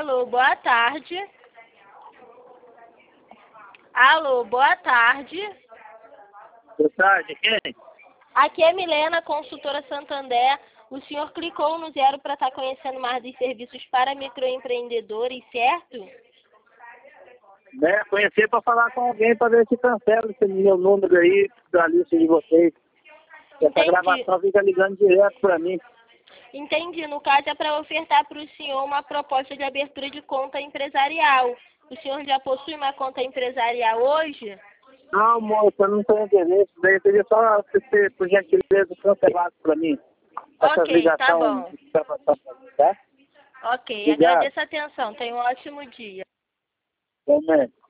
Alô, boa tarde. Alô, boa tarde. Boa tarde, quem? Aqui é Milena, consultora Santander. O senhor clicou no 0 para estar conhecendo mais dos serviços para microempreendedores, certo? Né, conhecer para falar com alguém para ver se cancela esse meu número aí da lista de vocês. Essa Entendi. gravação fica ligando direto para mim. Entendi. No caso é para ofertar para o senhor uma proposta de abertura de conta empresarial. O senhor já possui uma conta empresarial hoje? Não, moça, eu não tenho interesse. Daí seria só você, por gentileza, cancelado para mim. Essas Ok, tá ligações bom. que está passando para mim, tá? Ok, Obrigado. agradeço a atenção. Tenha um ótimo dia. Também.